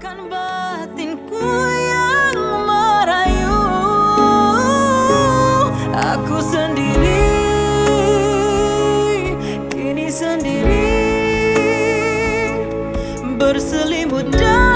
Bahkan batinku yang merayu. Aku sendiri, kini sendiri, berselimut